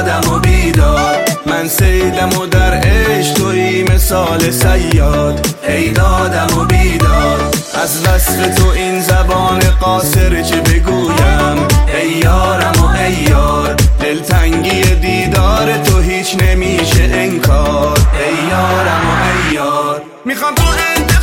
دادم و بیدار، من سیدم و در عشق توی مثال صیاد. ای دادم و بیدار، از وصف تو این زبان قاصر چه بگویم. ای یارم و ای یار، دلتنگی دیدار تو هیچ نمیشه انکار. ای یارم و ای یار، میخوام تو